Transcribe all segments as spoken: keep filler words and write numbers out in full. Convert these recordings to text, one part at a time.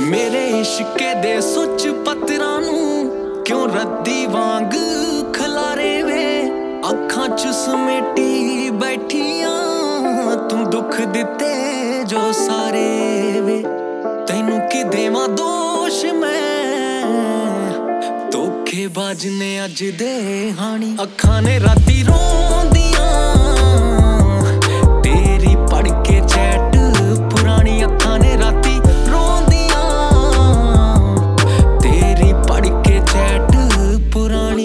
मेरे इश्के दे सुच पत्तरां नूं क्यों रद्दी वांग खलारे वे अखां च समेटी बैठियां तू दुख दिते जो सारे वे तैनू कि देवां दोष मैं धोखेबाज ने अज दे हानी अखां ने राती रोंदियां तेरी पढ़ के चैट पुरानी अखां ने राती रोंदियां तेरी पढ़ के चैट पुरानी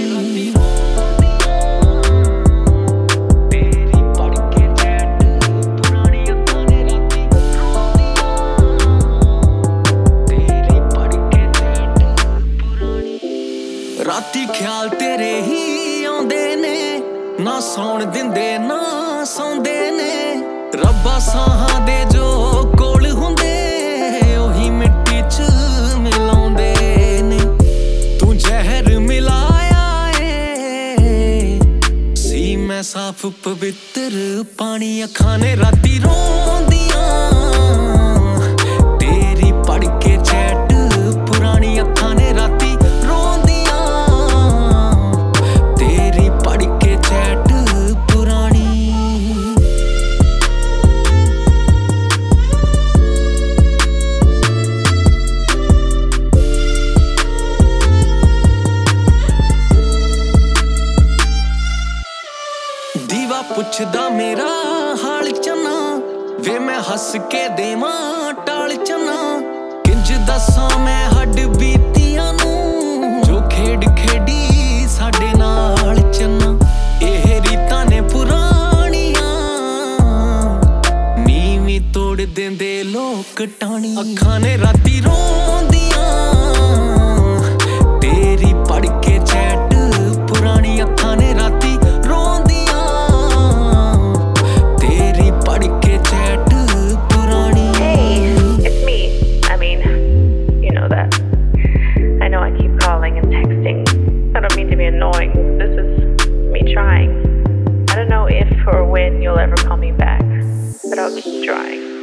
तेरी पढ़ के चैट पुरानी अखां ने राती रोंदियां तेरी पढ़ के चैट पुरानी राती ख्याल तेरे ही आउंदे ने ना सौण दिंदे ना सौंदे ने रब्बा साहां दे जो कोल हुंदे ओही मिट्टी च मिलाउंदे ने तू जहर मिलाया ए सी मैं साफ पवित्र पानी अखां ने राती रोंदियां तेरी पढ़ के चैट पुरानी अखां ने राती रोंदियां तेरी पढ़ के चैट पुरानी दीवा पुछदा मेरा हाल चना वे मैं हस के देवां टाल चना किंज दसां मैं हड्ड बीतियां नूं जो खेड खेडी साडे नाल चना एह रीतां ने पुरानियां नीवीं तोड़ देंदे लोक टाणी अखां ने राती रोंदियां तेरी पढ़ के चैट पुरानी अखां ने राती रोंदियां तेरी पढ़ के चैट पुरानी Hey, it's me. I mean, you know that. I know I keep calling and texting. I don't mean to be annoying. This is me trying. I don't know if or when you'll ever call me back, but I'll keep trying.